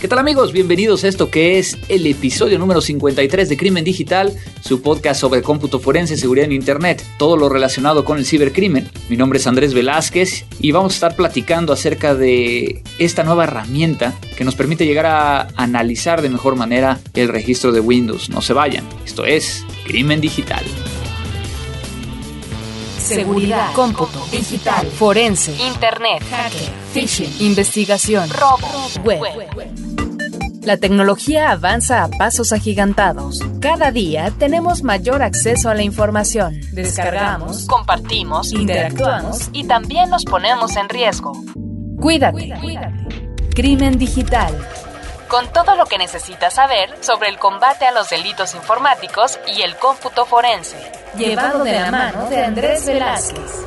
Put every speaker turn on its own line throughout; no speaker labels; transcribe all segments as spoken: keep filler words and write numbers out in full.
¿Qué tal, amigos? Bienvenidos a esto que es el episodio número cincuenta y tres de Crimen Digital, su podcast sobre cómputo forense, seguridad en internet, todo lo relacionado con el cibercrimen. Mi nombre es Andrés Velázquez y vamos a estar platicando acerca de esta nueva herramienta que nos permite llegar a analizar de mejor manera el registro de Windows. No se vayan, esto es Crimen Digital.
Seguridad, cómputo, digital, forense, internet, hacker, phishing, investigación, robo, web. La tecnología avanza a pasos agigantados. Cada día tenemos mayor acceso a la información. Descargamos, compartimos, interactuamos y también nos ponemos en riesgo. Cuídate. Crimen Digital. Con todo lo que necesitas saber sobre el combate a los delitos informáticos y el cómputo forense. Llevado de la mano de Andrés Velázquez.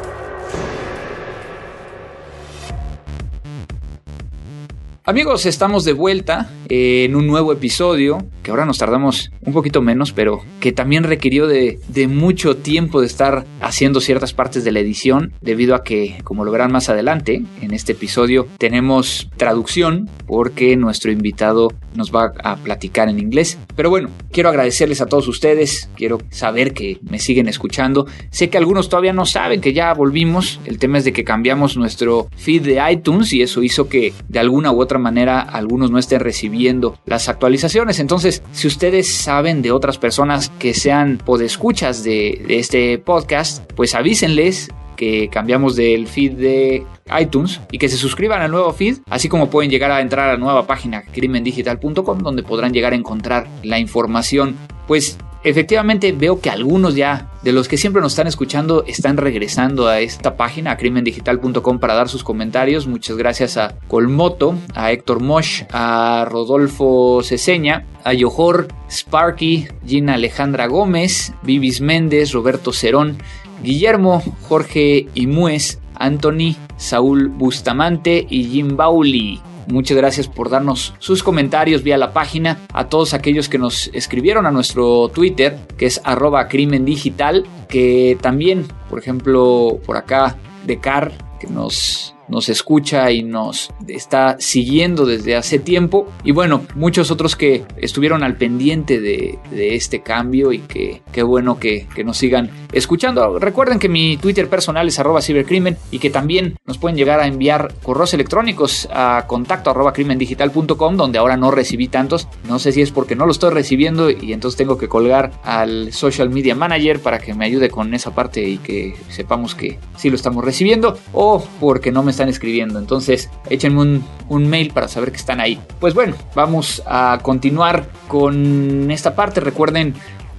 Amigos, estamos de vuelta en un nuevo episodio, que ahora nos tardamos un poquito menos, pero que también requirió de, de mucho tiempo de estar haciendo ciertas partes de la edición, debido a que, como lo verán más adelante, en este episodio tenemos traducción, porque nuestro invitado nos va a platicar en inglés. Pero bueno, quiero agradecerles a todos ustedes, quiero saber que me siguen escuchando. Sé que algunos todavía no saben que ya volvimos. El tema es de que cambiamos nuestro feed de iTunes y eso hizo que de alguna u otra manera algunos no estén recibiendo las actualizaciones. Entonces, si ustedes saben de otras personas que sean podescuchas de, de este podcast, pues avísenles que cambiamos del feed de iTunes y que se suscriban al nuevo feed, así como pueden llegar a entrar a la nueva página crimen digital punto com, donde podrán llegar a encontrar la información. Pues efectivamente veo que algunos ya de los que siempre nos están escuchando están regresando a esta página, a crimen digital punto com, para dar sus comentarios. Muchas gracias a Colmoto, a Héctor Mosh, a Rodolfo Ceseña, a Yohor, Sparky, Gina Alejandra Gómez, Vivis Méndez, Roberto Cerón, Guillermo, Jorge Imuez, Anthony, Saúl Bustamante y Jim Bauli. Muchas gracias por darnos sus comentarios vía la página. A todos aquellos que nos escribieron a nuestro Twitter, que es arroba crimen digital, que también, por ejemplo, por acá, Decar, que nos... nos escucha y nos está siguiendo desde hace tiempo, y bueno, muchos otros que estuvieron al pendiente de, de este cambio, y que qué bueno que, que nos sigan escuchando. Recuerden que mi Twitter personal es arroba cibercrimen y que también nos pueden llegar a enviar correos electrónicos a contacto arroba crimen digital punto com, donde ahora no recibí tantos. No sé si es porque no lo estoy recibiendo y entonces tengo que colgar al social media manager para que me ayude con esa parte y que sepamos que sí lo estamos recibiendo, o porque no me están escribiendo. Entonces échenme un, un mail para saber que están ahí. Pues bueno, vamos a continuar con esta parte. Recuerden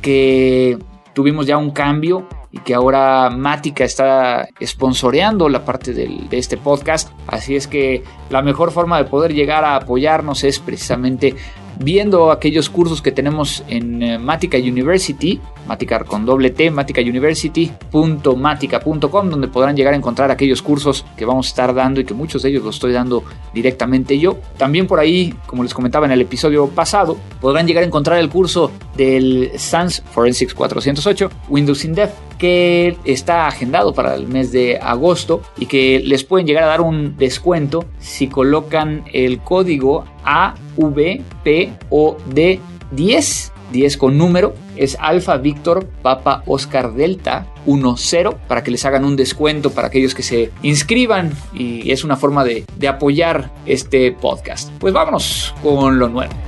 que tuvimos ya un cambio y que ahora Mática está sponsoreando la parte del, de este podcast, así es que la mejor forma de poder llegar a apoyarnos es precisamente viendo aquellos cursos que tenemos en uh, Mática University, Mática con doble T, mática university punto mática punto com, donde podrán llegar a encontrar aquellos cursos que vamos a estar dando y que muchos de ellos los estoy dando directamente yo. También por ahí, como les comentaba en el episodio pasado, podrán llegar a encontrar el curso del SANS Forensics cuatrocientos ocho Windows In-Depth, que está agendado para el mes de agosto y que les pueden llegar a dar un descuento si colocan el código A V P O D diez, diez con número, es Alfa Víctor Papa Oscar Delta diez, para que les hagan un descuento para aquellos que se inscriban, y es una forma de, de apoyar este podcast. Pues vámonos con lo nuevo.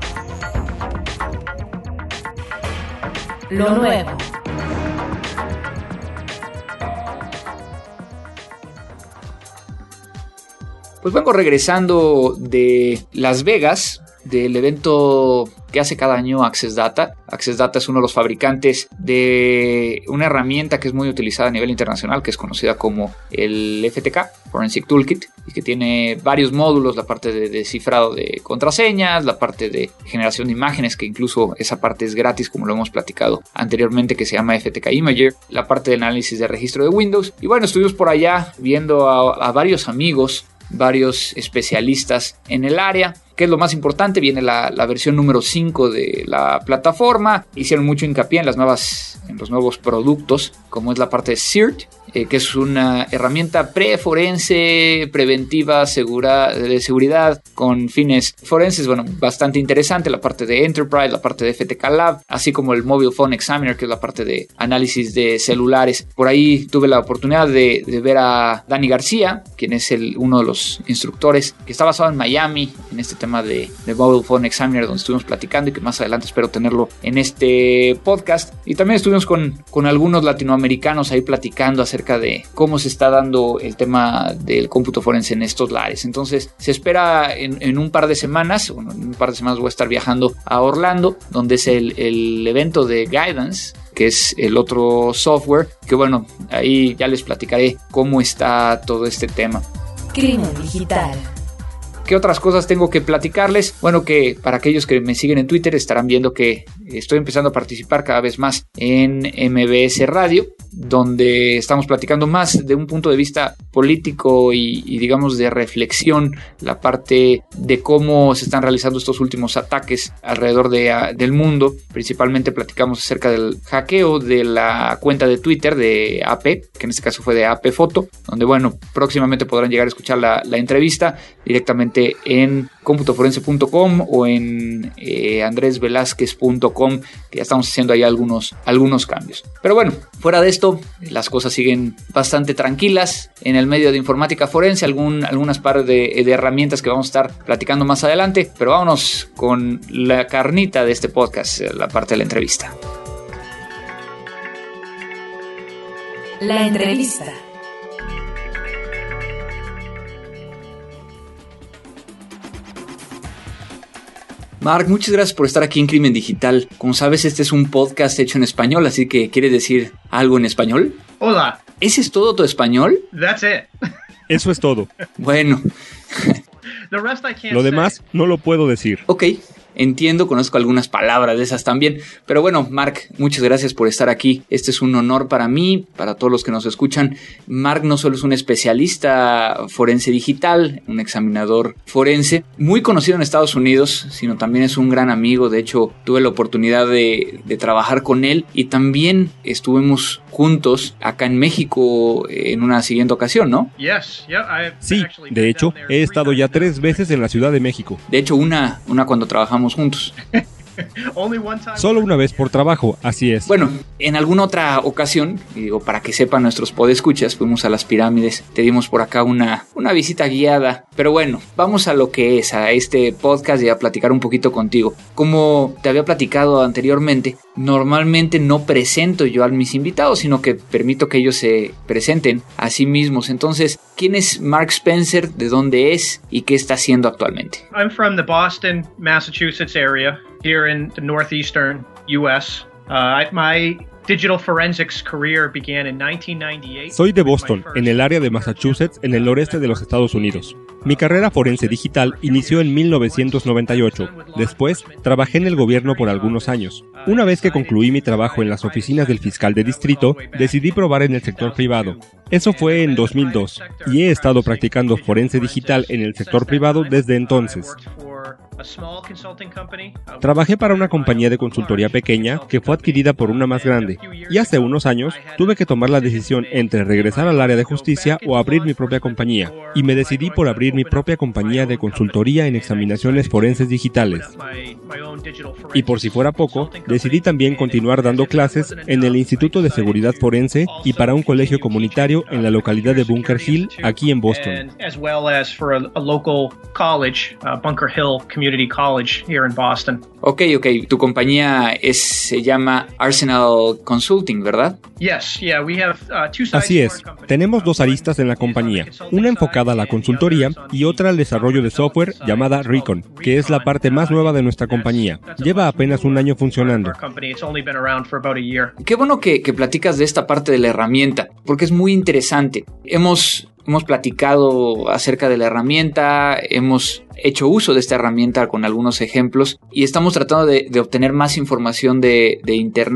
Lo nuevo.
Pues vengo regresando de Las Vegas, del evento que hace cada año Access Data. Access Data es uno de los fabricantes de una herramienta que es muy utilizada a nivel internacional, que es conocida como el F T K, Forensic Toolkit, y que tiene varios módulos: la parte de descifrado de contraseñas, la parte de generación de imágenes, que incluso esa parte es gratis, como lo hemos platicado anteriormente, que se llama F T K Imager, la parte de análisis de registro de Windows. Y bueno, estuvimos por allá viendo a, a varios amigos, varios especialistas en el área, ¿qué es lo más importante? Viene la, la versión número cinco de la plataforma. Hicieron mucho hincapié en las nuevas, en los nuevos productos, como es la parte de CERT, eh, que es una herramienta pre-forense, preventiva, segura, de seguridad, con fines forenses. Bueno, bastante interesante. La parte de Enterprise, la parte de F T K Lab, así como el Mobile Phone Examiner, que es la parte de análisis de celulares. Por ahí tuve la oportunidad de, de ver a Dani García, quien es el, uno de los instructores, que está basado en Miami, en este tema de, de Mobile Phone Examiner, donde estuvimos platicando y que más adelante espero tenerlo en este podcast. Y también estuvimos con, con algunos latinoamericanos ahí platicando acerca de cómo se está dando el tema del cómputo forense en estos lares. Entonces se espera en, en un par de semanas, bueno, en un par de semanas voy a estar viajando a Orlando, donde es el, el evento de Guidance, que es el otro software, que bueno, ahí ya les platicaré cómo está todo este tema.
Crimen digital.
¿Qué otras cosas tengo que platicarles? Bueno, que para aquellos que me siguen en Twitter estarán viendo que estoy empezando a participar cada vez más en M B S Radio, donde estamos platicando más de un punto de vista político y, y digamos de reflexión, la parte de cómo se están realizando estos últimos ataques alrededor de, a, del mundo. Principalmente platicamos acerca del hackeo de la cuenta de Twitter de A P, que en este caso fue de A P Foto, donde bueno, próximamente podrán llegar a escuchar la, la entrevista directamente en cómputo forense punto com o en eh, andres velázquez punto com, que ya estamos haciendo ahí algunos, algunos cambios. Pero bueno, fuera de esto, las cosas siguen bastante tranquilas en el medio de informática forense, algún, algunas par de, de herramientas que vamos a estar platicando más adelante, pero vámonos con la carnita de este podcast, la parte de la entrevista.
La entrevista.
Mark, muchas gracias por estar aquí en Crimen Digital. Como sabes, este es un podcast hecho en español, así que ¿quieres decir algo en español?
Hola.
¿Ese es todo tu español?
That's it.
Eso es todo.
Bueno.
The rest I can't
Lo demás no lo puedo decir.
Ok. Entiendo, conozco algunas palabras de esas también. Pero bueno, Mark, muchas gracias por estar aquí. Este es un honor para mí, para todos los que nos escuchan. Mark no solo es un especialista forense digital, un examinador forense, muy conocido en Estados Unidos, sino también es un gran amigo. De hecho, tuve la oportunidad de, de trabajar con él y también estuvimos juntos acá en México en una siguiente ocasión, ¿no?
Yes, yeah, I've
Sí,
actually
de
been
hecho,
down there
he
three
estado ya
times.
tres veces en la Ciudad de México.
De hecho, una, una cuando trabajamos juntos.
Only one time.
Solo una vez por trabajo, así es.
Bueno, en alguna otra ocasión, y digo, para que sepan nuestros podescuchas, fuimos a las pirámides, te dimos por acá una, una visita guiada. Pero bueno, vamos a lo que es, a este podcast y a platicar un poquito contigo. Como te había platicado anteriormente, normalmente no presento yo a mis invitados, sino que permito que ellos se presenten a sí mismos. Entonces, ¿quién es Mark Spencer? ¿De dónde es? ¿Y qué está haciendo actualmente?
I'm from the Boston, Massachusetts area, here in the northeastern U S. Uh, I, my digital forensics career began in nineteen ninety-eight.
Soy de
with my
Boston,
first-
en el área de Massachusetts, en el noreste de los Estados Unidos. Mi carrera forense digital inició en mil novecientos noventa y ocho. Después, trabajé en el gobierno por algunos años. Una vez que concluí mi trabajo en las oficinas del fiscal de distrito, decidí probar en el sector privado. Eso fue en dos mil dos, y he estado practicando forense digital en el sector privado desde entonces. Trabajé para una compañía de consultoría pequeña que fue adquirida por una más grande, y hace unos años tuve que tomar la decisión entre regresar al área de justicia o abrir mi propia compañía, y me decidí por abrir mi propia compañía de consultoría en examinaciones forenses digitales. Y por si fuera poco, decidí también continuar dando clases en el Instituto de Seguridad Forense y para un colegio comunitario en la localidad de Bunker Hill, aquí en Boston.
As well as for a, a local college, uh, Bunker Hill Community College here in Boston.
Ok, ok, tu compañía es, se llama Arsenal Consulting, ¿verdad?
Yes, yeah, we have uh, two sides
Así
to
es,
our company.
tenemos dos aristas en la compañía, una enfocada a la consultoría y otra al desarrollo de software llamada Recon, que es la parte más nueva de nuestra compañía. Lleva apenas un año funcionando.
Our company, it's only been around for about a year.
Qué bueno que, que platicas de esta parte de la herramienta, porque es muy interesante. Hemos, hemos platicado acerca de la herramienta, hemos hecho uso de esta herramienta con algunos ejemplos y estamos tratando de, de obtener más información de, de internet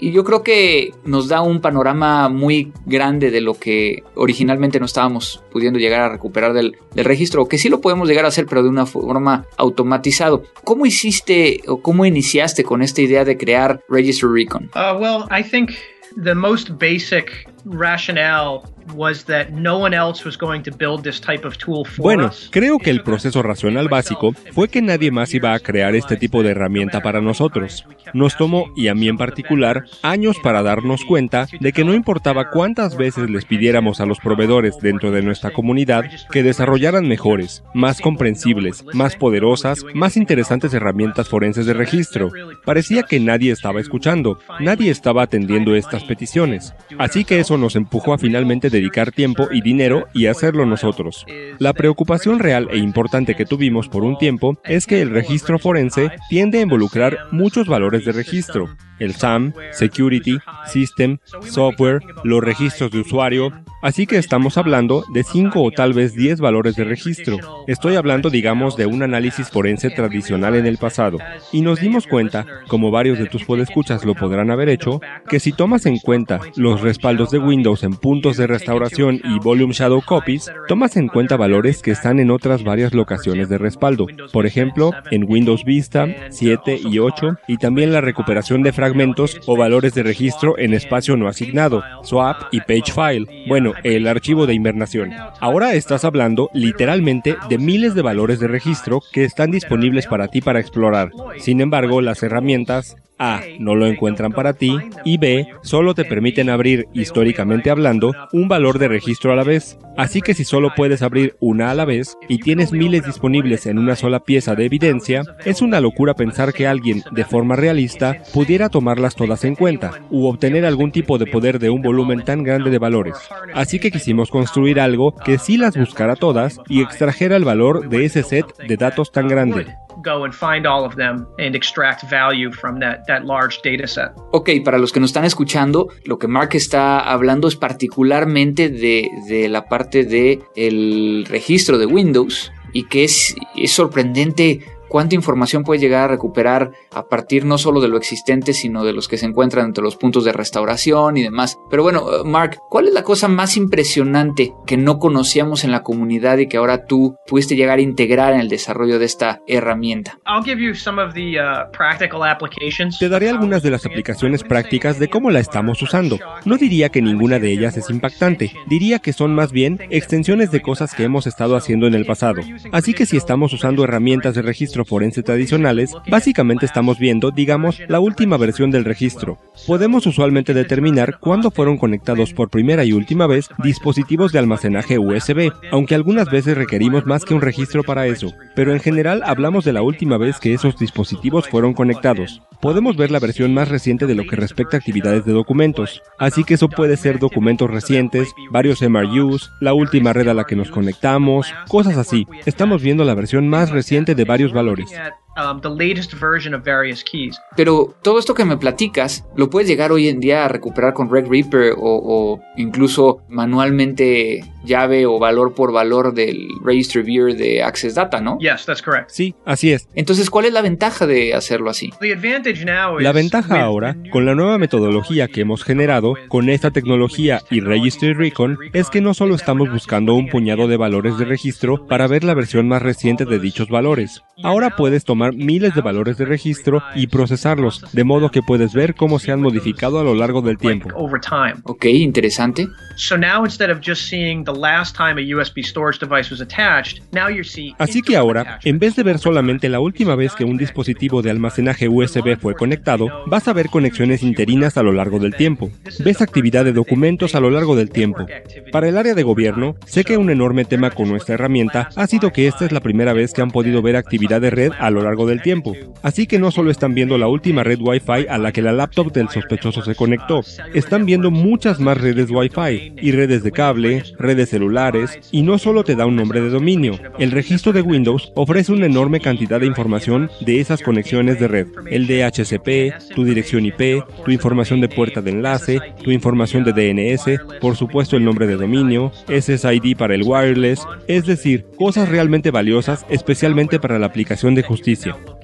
Y yo creo que nos da un panorama muy grande de lo que originalmente no estábamos pudiendo llegar a recuperar del, del registro, o que sí lo podemos llegar a hacer, pero de una forma automatizado. ¿Cómo hiciste o cómo iniciaste con esta idea de crear Registry Recon?
Uh, well, I think the most basic rationale was that no one else was going to build this type of tool for
Bueno,
us.
creo que el proceso racional básico fue que nadie más iba a crear este tipo de herramienta para nosotros. Nos tomó, y a mí en particular, años para darnos cuenta de que no importaba cuántas veces les pidiéramos a los proveedores dentro de nuestra comunidad que desarrollaran mejores, más comprensibles, más poderosas, más interesantes herramientas forenses de registro. Parecía que nadie estaba escuchando, nadie estaba atendiendo estas peticiones. Así que eso nos empujó a finalmente dedicar tiempo y dinero y hacerlo nosotros. La preocupación real e importante que tuvimos por un tiempo es que el registro forense tiende a involucrar muchos valores de registro. El S A M, Security, System, Software, los registros de usuario. Así que estamos hablando de cinco o tal vez diez valores de registro. Estoy hablando, digamos, de un análisis forense tradicional en el pasado. Y nos dimos cuenta, como varios de tus podescuchas lo podrán haber hecho, que si tomas en cuenta los respaldos de Windows en puntos de restauración y Volume Shadow Copies, tomas en cuenta valores que están en otras varias locaciones de respaldo. Por ejemplo, en Windows Vista, siete y ocho, y también la recuperación de fragmentos o valores de registro en espacio no asignado, swap y page file. Bueno, el archivo de invernación. Ahora estás hablando literalmente de miles de valores de registro que están disponibles para ti para explorar. Sin embargo, las herramientas A. no lo encuentran para ti, y B. solo te permiten abrir, históricamente hablando, un valor de registro a la vez. Así que si solo puedes abrir una a la vez, y tienes miles disponibles en una sola pieza de evidencia, es una locura pensar que alguien, de forma realista, pudiera tomarlas todas en cuenta, u obtener algún tipo de poder de un volumen tan grande de valores. Así que quisimos construir algo que sí las buscara todas y extrajera el valor de ese set de datos tan grande.
Go and find all of them and extract value from that, that large data set.
Ok, para los que nos están escuchando, lo que Mark está hablando es particularmente de, de la parte de el registro de Windows, y que es, es sorprendente cuánta información puede llegar a recuperar a partir no solo de lo existente, sino de los que se encuentran entre los puntos de restauración y demás. Pero bueno, Mark, ¿cuál es la cosa más impresionante que no conocíamos en la comunidad y que ahora tú pudiste llegar a integrar en el desarrollo de esta herramienta?
I'll give you some of the uh, practical applications.
Te daré algunas de las aplicaciones prácticas de cómo la estamos usando. No diría que ninguna de ellas es impactante, diría que son más bien extensiones de cosas que hemos estado haciendo en el pasado. Así que si estamos usando herramientas de registro forense tradicionales, básicamente estamos viendo, digamos, la última versión del registro. Podemos usualmente determinar cuándo fueron conectados por primera y última vez dispositivos de almacenaje U S B, aunque algunas veces requerimos más que un registro para eso, pero en general hablamos de la última vez que esos dispositivos fueron conectados. Podemos ver la versión más reciente de lo que respecta a actividades de documentos, así que eso puede ser documentos recientes, varios M R Us, la última red a la que nos conectamos, cosas así. Estamos viendo la versión más reciente de varios valores.
Um, the latest version of various keys.
Pero todo esto que me platicas lo puedes llegar hoy en día a recuperar con Red Reaper o, o incluso manualmente llave o valor por valor del Registry Viewer de Access Data, ¿no?
Yes, that's correct.
Sí, así es.
Entonces, ¿cuál es la ventaja de hacerlo así?
The advantage now is
La ventaja ahora, con la nueva metodología que hemos generado, con esta tecnología y Registry Recon, es que no solo estamos buscando un puñado de valores de registro para ver la versión más reciente de dichos valores. Ahora puedes tomar miles de valores de registro y procesarlos, de modo que puedes ver cómo se han modificado a lo largo del tiempo.
over time.
Ok, interesante.
So now instead of just seeing the last time a U S B storage device was attached, now you're seeing
Así que ahora, en vez de ver solamente la última vez que un dispositivo de almacenaje U S B fue conectado, vas a ver conexiones interinas a lo largo del tiempo. Ves actividad de documentos a lo largo del tiempo. Para el área de gobierno, sé que un enorme tema con nuestra herramienta ha sido que esta es la primera vez que han podido ver actividad de red a lo largo del tiempo. Así que no solo están viendo la última red Wi-Fi a la que la laptop del sospechoso se conectó, están viendo muchas más redes Wi-Fi y redes de cable, redes celulares, y no solo te da un nombre de dominio. El registro de Windows ofrece una enorme cantidad de información de esas conexiones de red. El D H C P, tu dirección I P, tu información de puerta de enlace, tu información de D N S, por supuesto el nombre de dominio, S S I D para el wireless, es decir, cosas realmente valiosas, especialmente para la aplicación de justicia.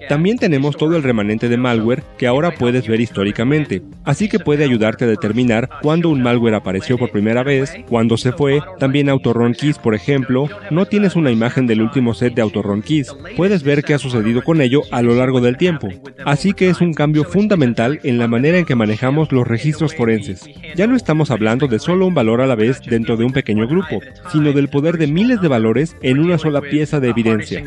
También tenemos todo el remanente de malware que ahora puedes ver históricamente, así que puede ayudarte a determinar cuándo un malware apareció por primera vez, cuándo se fue. También AutoRun Keys, por ejemplo, no tienes una imagen del último set de AutoRun Keys, puedes ver qué ha sucedido con ello a lo largo del tiempo. Así que es un cambio fundamental en la manera en que manejamos los registros forenses. Ya no estamos hablando de solo un valor a la vez dentro de un pequeño grupo, sino del poder de miles de valores en una sola pieza de evidencia.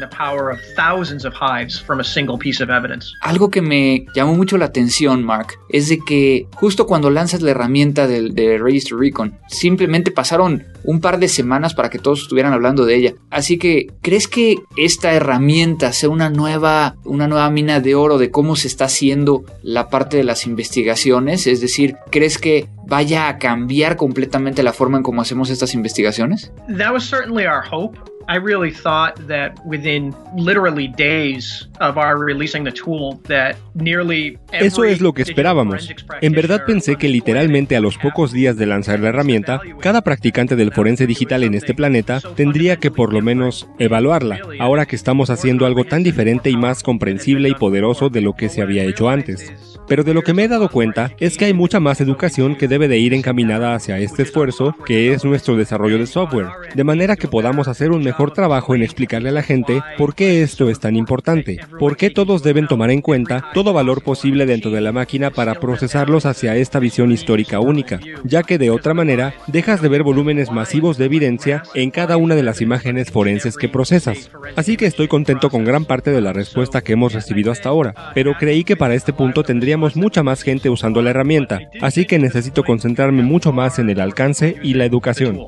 Algo que me llamó mucho la atención, Mark, es de que justo cuando lanzas la herramienta de, de Register Recon, simplemente pasaron un par de semanas para que todos estuvieran hablando de ella. Así que, ¿crees que esta herramienta sea una nueva, una nueva mina de oro de cómo se está haciendo la parte de las investigaciones? Es decir, ¿crees que vaya a cambiar completamente la forma en cómo hacemos estas investigaciones?
That was certainly our hope. I really thought that within literally days of our releasing the tool that nearly every
Eso es lo que esperábamos. En verdad pensé que literalmente a los pocos días de lanzar la herramienta, cada practicante del forense digital en este planeta tendría que por lo menos evaluarla, ahora que estamos haciendo algo tan diferente y más comprensible y poderoso de lo que se había hecho antes. Pero de lo que me he dado cuenta es que hay mucha más educación que debe de ir encaminada hacia este esfuerzo, que es nuestro desarrollo de software, de manera que podamos hacer un mejor trabajo en explicarle a la gente por qué esto es tan importante, por qué todos deben tomar en cuenta todo valor posible dentro de la máquina para procesarlos hacia esta visión histórica única, ya que de otra manera dejas de ver volúmenes masivos de evidencia en cada una de las imágenes forenses que procesas. Así que estoy contento con gran parte de la respuesta que hemos recibido hasta ahora, pero creí que para este punto tendríamos mucha más gente usando la herramienta, así que necesito concentrarme mucho más en el alcance y la educación.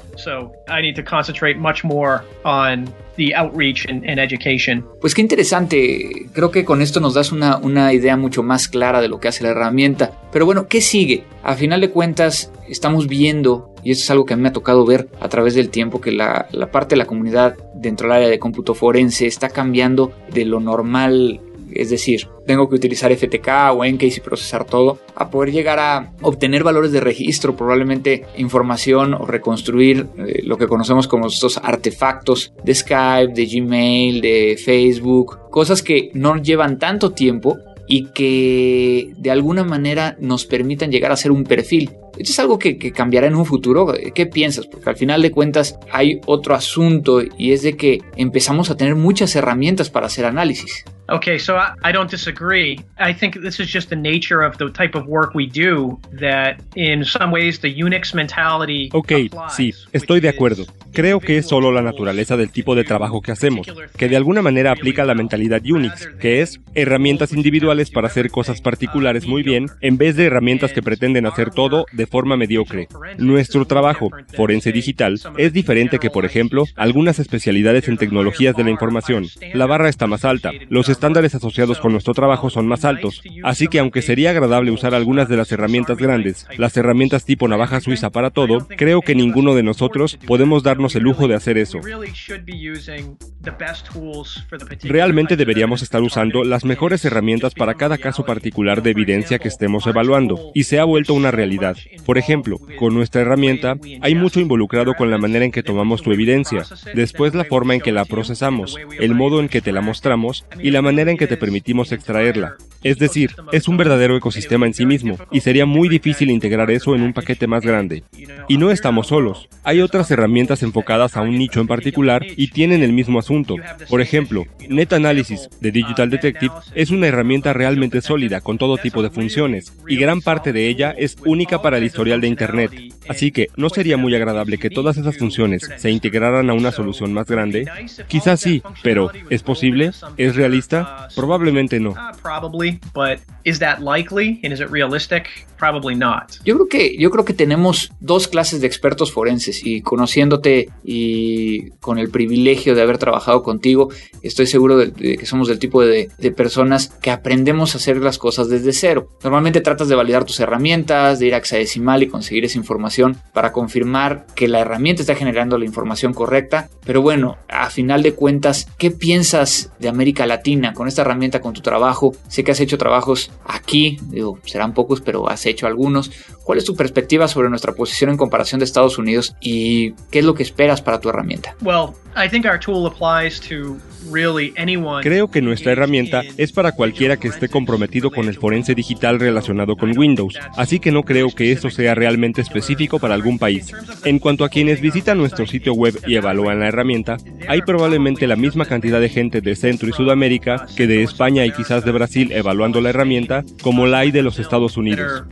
Pues qué interesante, creo que con esto nos das una, una idea mucho más clara de lo que hace la herramienta. Pero bueno, ¿qué sigue? A final de cuentas estamos viendo, y esto es algo que a mí me ha tocado ver a través del tiempo, que la, la parte de la comunidad dentro del área de cómputo forense está cambiando de lo normal. Es decir, tengo que utilizar F T K o Encase y procesar todo, a poder llegar a obtener valores de registro, probablemente información o reconstruir eh, lo que conocemos como estos artefactos de Skype, de Gmail, de Facebook, cosas que no llevan tanto tiempo y que de alguna manera nos permitan llegar a hacer un perfil. Esto es algo que, que cambiará en un futuro. ¿Qué piensas? Porque al final de cuentas hay otro asunto, y es de que empezamos a tener muchas herramientas para hacer análisis.
Okay, so I, I don't disagree. I think this is just the nature of the type of work we do, that in some ways the Unix mentality
Ok, sí, estoy de acuerdo. Creo que es solo la naturaleza del tipo de trabajo que hacemos, que de alguna manera aplica la mentalidad Unix, que es herramientas individuales para hacer cosas particulares muy bien, en vez de herramientas que pretenden hacer todo de forma mediocre. Nuestro trabajo, forense digital, es diferente que, por ejemplo, algunas especialidades en tecnologías de la información. La barra está más alta, los estándares asociados con nuestro trabajo son más altos, así que aunque sería agradable usar algunas de las herramientas grandes, las herramientas tipo navaja suiza para todo, creo que ninguno de nosotros podemos darnos el lujo de hacer eso. Realmente deberíamos estar usando las mejores herramientas para cada caso particular de evidencia que estemos evaluando, y se ha vuelto una realidad. Por ejemplo, con nuestra herramienta hay mucho involucrado con la manera en que tomamos tu evidencia, después la forma en que la procesamos, el modo en que te la mostramos y la manera en que te permitimos extraerla. Es decir, es un verdadero ecosistema en sí mismo, y sería muy difícil integrar eso en un paquete más grande. Y no estamos solos. Hay otras herramientas enfocadas a un nicho en particular y tienen el mismo asunto. Por ejemplo, NetAnalysis de Digital Detective es una herramienta realmente sólida con todo tipo de funciones, y gran parte de ella es única para el historial de Internet. Así que, ¿no sería muy agradable que todas esas funciones se integraran a una solución más grande? Quizás sí, pero ¿es posible? ¿Es realista? Probablemente no.
Yo creo que, yo creo que tenemos dos clases de expertos forenses, y conociéndote y con el privilegio de haber trabajado contigo, estoy seguro de, de que somos del tipo de, de personas que aprendemos a hacer las cosas desde cero. Normalmente tratas de validar tus herramientas, de ir a hexadecimal y conseguir esa información para confirmar que la herramienta está generando la información correcta. Pero bueno, a final de cuentas, ¿qué piensas de América Latina con esta herramienta, con tu trabajo? Sé que has hecho trabajos aquí, digo, serán pocos, pero has hecho algunos. ¿Cuál es tu perspectiva sobre nuestra posición en comparación de Estados Unidos y qué es lo que esperas para tu herramienta?
Well, I think our tool applies to really anyone.
Creo que nuestra herramienta es para cualquiera que esté comprometido con el forense digital relacionado con Windows, así que no creo que esto sea realmente específico para algún país. En cuanto a quienes visitan nuestro sitio web y evalúan la herramienta, hay probablemente la misma cantidad de gente de Centro y Sudamérica que de España y quizás de Brasil evaluando la herramienta, como la hay de los Estados Unidos.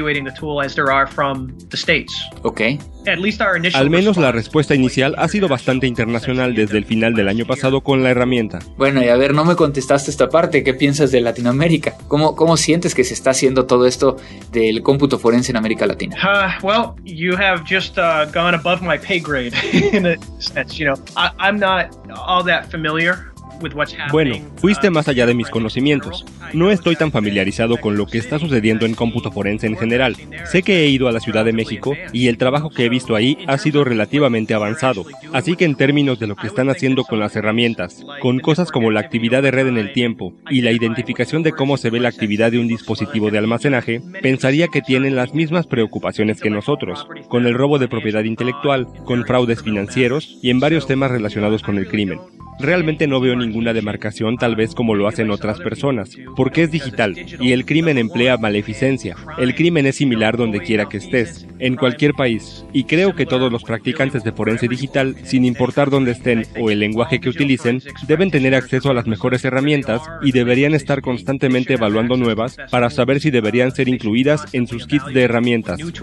Ok.
Al menos la respuesta inicial ha sido bastante internacional desde el final del año pasado con la herramienta.
Bueno, y a ver, no me contestaste esta parte. ¿Qué piensas de Latinoamérica? ¿Cómo, cómo sientes que se está haciendo todo esto del cómputo forense en América Latina?
Uh, well, you have just uh, gone above my pay grade in a sense, you know. I, I'm not all that familiar.
Bueno, fuiste más allá de mis conocimientos. No estoy tan familiarizado con lo que está sucediendo en cómputo forense en general. Sé que he ido a la Ciudad de México y el trabajo que he visto ahí ha sido relativamente avanzado. Así que en términos de lo que están haciendo con las herramientas, con cosas como la actividad de red en el tiempo y la identificación de cómo se ve la actividad de un dispositivo de almacenaje, pensaría que tienen las mismas preocupaciones que nosotros, con el robo de propiedad intelectual, con fraudes financieros y en varios temas relacionados con el crimen. Realmente no veo ninguna demarcación tal vez como lo hacen otras personas, porque es digital, y el crimen emplea maleficencia. El crimen es similar donde quiera que estés, en cualquier país, y creo que todos los practicantes de forense digital, sin importar dónde estén o el lenguaje que utilicen, deben tener acceso a las mejores herramientas y deberían estar constantemente evaluando nuevas para saber si deberían ser incluidas en sus kits de herramientas.
Yo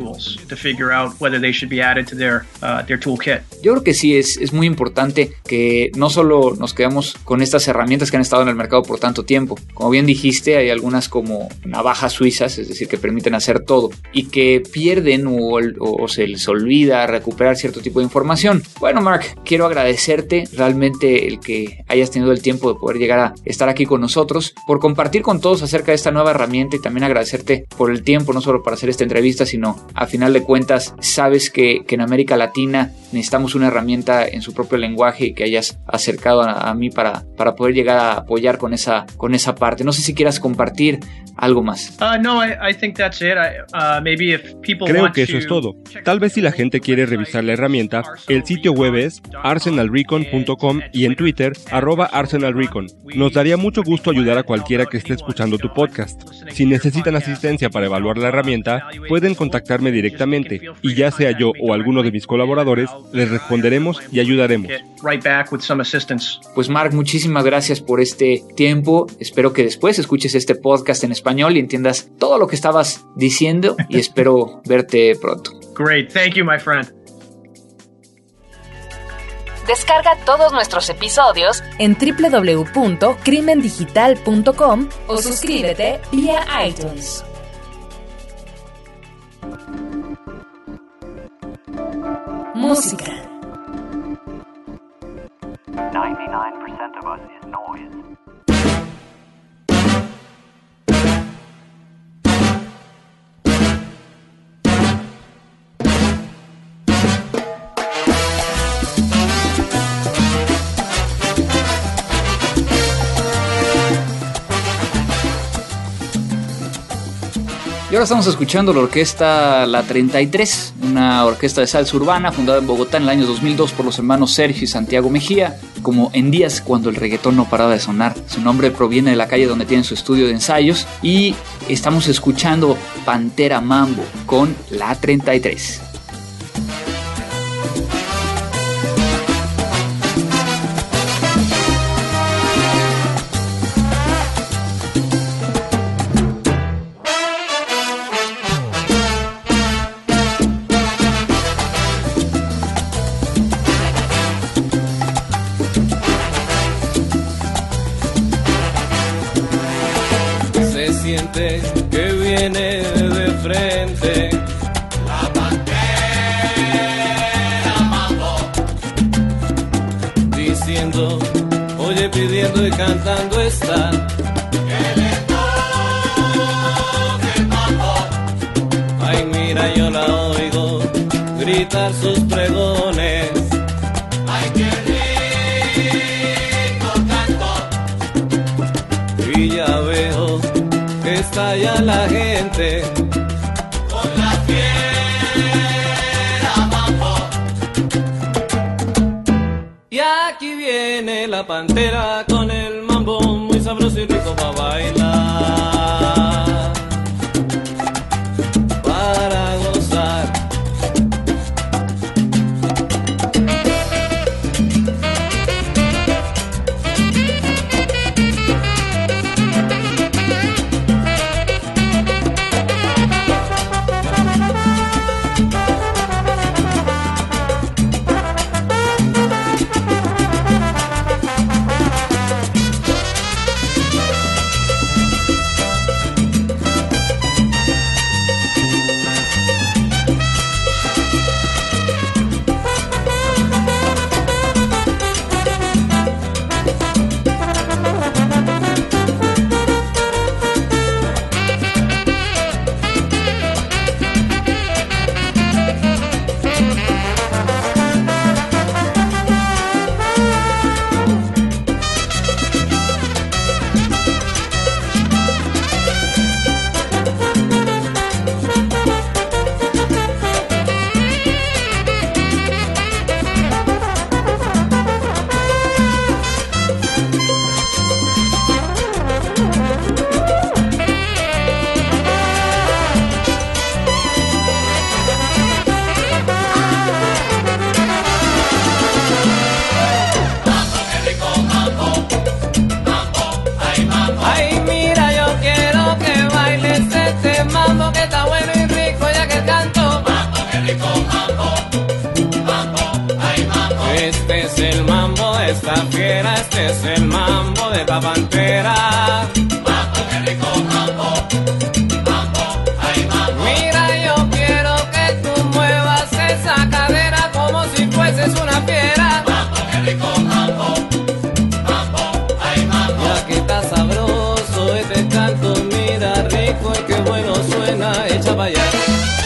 creo que sí, es, es muy importante que no solo nos quedamos con estas herramientas que han estado en el mercado por tanto tiempo. Como bien dijiste, hay algunas como navajas suizas, es decir, que permiten hacer todo y que pierden o, o se les olvida recuperar cierto tipo de información. Bueno, Mark, quiero agradecerte realmente el que hayas tenido el tiempo de poder llegar a estar aquí con nosotros, por compartir con todos acerca de esta nueva herramienta y también agradecerte por el tiempo, no solo para hacer esta entrevista, sino a final de cuentas, sabes que, que en América Latina necesitamos una herramienta en su propio lenguaje y que hayas acercado a, a mí para, para poder llegar a apoyar con esa, con esa parte. No sé si quieras compartir algo más.
Uh, no, I, I think that's it. I, uh, maybe if people
Creo
want
que eso es todo. Tal vez si la gente quiere revisar la herramienta, el sitio web es arsenal recon punto com y en Twitter, arroba arsenalrecon. Nos daría mucho gusto ayudar a cualquiera que esté escuchando tu podcast. Si necesitan asistencia para evaluar la herramienta, pueden contactarme directamente y ya sea yo o alguno de mis colaboradores, les responderemos y ayudaremos.
Pues Mark, muchísimas gracias por este tiempo. Espero que después escuches este podcast en español y entiendas todo lo que estabas diciendo y espero verte pronto.
Great, thank you, my friend.
Descarga todos nuestros episodios en doble u doble u doble u punto crimen digital punto com o suscríbete vía iTunes. Música.
ninety-nine percent of us is noise.
Y ahora estamos escuchando la orquesta La treinta y tres, una orquesta de salsa urbana fundada en Bogotá en el año dos mil dos por los hermanos Sergio y Santiago Mejía, como en días cuando el reggaetón no paraba de sonar. Su nombre proviene de la calle donde tienen su estudio de ensayos y estamos escuchando Pantera Mambo con La treinta y tres.
Que viene de frente
la Pantera Mambo,
diciendo, oye, pidiendo y cantando está
que le toque el mambo.
Ay, mira, yo la oigo gritar sus pregones.
Ay, qué rico canto.
Y ya veo que está ya la gente viene la pantera con el mambo muy sabroso y rico para bailar, para gozar. Esta fiera, este es el mambo de la pantera.
Mambo, qué rico mambo, mambo, ay mambo.
Mira, yo quiero que tú muevas esa cadera como si fueses una fiera.
Mambo, qué rico mambo, mambo, ay mambo.
Y aquí está sabroso este canto, mira rico y qué bueno suena, echa para allá.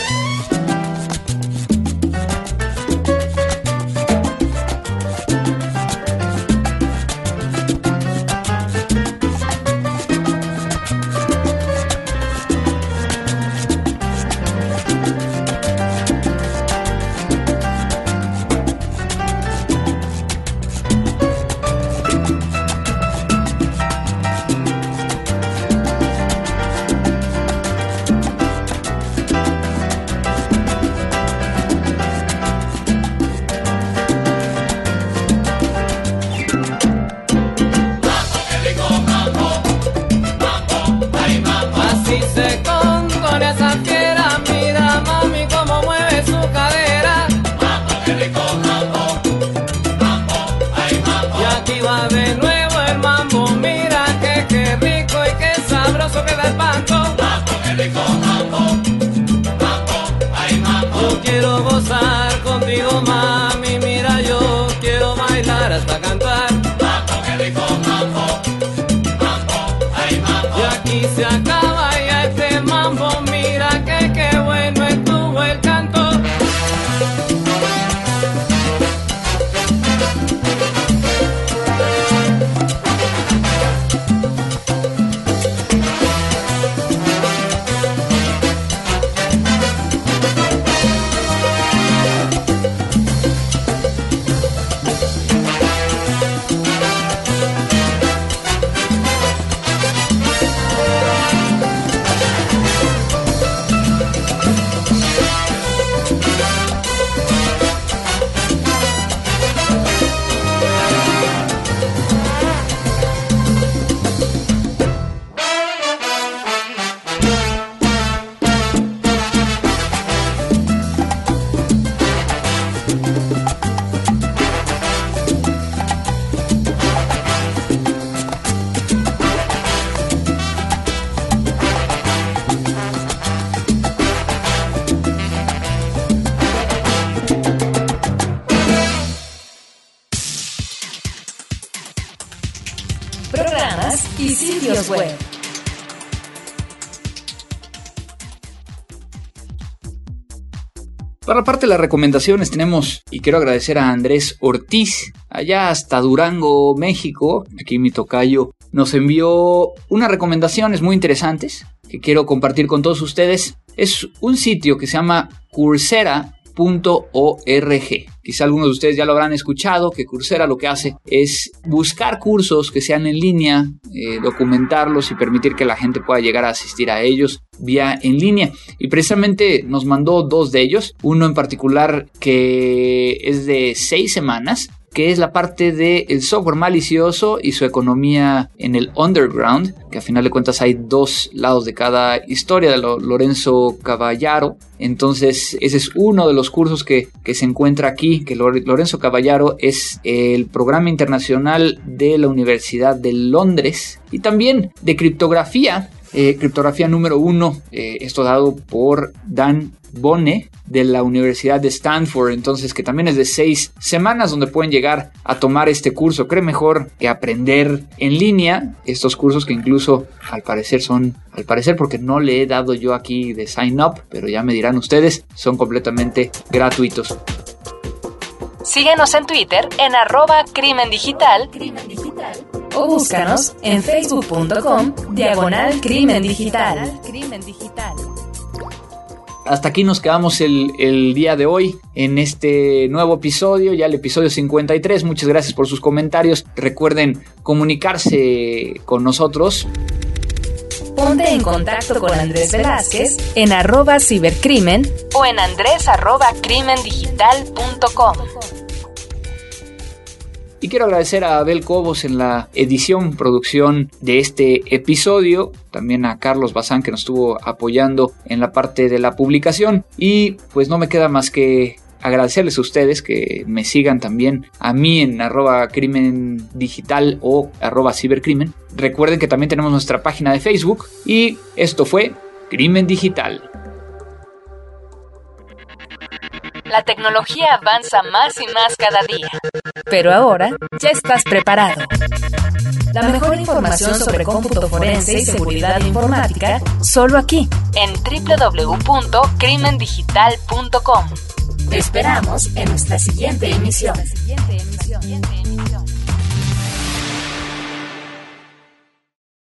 Quiero gozar contigo, mami, mira, yo quiero bailar hasta cantar.
Mambo, qué rico mambo, mambo, ay mambo.
Y aquí se acaba ya este mambo, mira que qué bueno estuvo el canto.
Programas y sitios web.
Para la parte de las recomendaciones tenemos, y quiero agradecer a Andrés Ortiz, allá hasta Durango, México. Aquí mi tocayo nos envió unas recomendaciones muy interesantes que quiero compartir con todos ustedes. Es un sitio que se llama Coursera punto org. Quizá algunos de ustedes ya lo habrán escuchado, que Coursera lo que hace es buscar cursos que sean en línea, eh, documentarlos y permitir que la gente pueda llegar a asistir a ellos vía en línea. Y precisamente nos mandó dos de ellos, uno en particular que es de seis semanas, que es la parte del software malicioso y su economía en el underground, que a final de cuentas hay dos lados de cada historia de lo, Lorenzo Cavallaro. Entonces ese es uno de los cursos que, que se encuentra aquí, que Lorenzo Cavallaro es el programa internacional de la Universidad de Londres, y también de criptografía, eh, criptografía número uno, eh, esto dado por Dan Boneh de la Universidad de Stanford, entonces que también es de seis semanas donde pueden llegar a tomar este curso. Cree mejor que aprender en línea estos cursos, que incluso al parecer son, al parecer porque no le he dado yo aquí de sign up, pero ya me dirán ustedes, son completamente gratuitos.
Síguenos en Twitter en arroba crimen digital o búscanos en facebook punto com diagonal crimen digital.
Hasta aquí nos quedamos el, el día de hoy en este nuevo episodio, ya el episodio cincuenta y tres. Muchas gracias por sus comentarios. Recuerden comunicarse con nosotros.
Ponte en contacto con Andrés Velázquez en arroba cibercrimen o en andres arroba crimen digital punto com.
Y quiero agradecer a Abel Cobos en la edición, producción de este episodio. También a Carlos Bazán, que nos estuvo apoyando en la parte de la publicación. Y pues no me queda más que agradecerles a ustedes que me sigan también a mí en arroba crimen digital o arroba cibercrimen. Recuerden que también tenemos nuestra página de Facebook. Y esto fue Crimen Digital.
La tecnología avanza más y más cada día. Pero ahora ya estás preparado. La mejor información sobre cómputo forense y seguridad informática, solo aquí, en doble u doble u doble u punto crimen digital punto com. Te esperamos en nuestra siguiente emisión.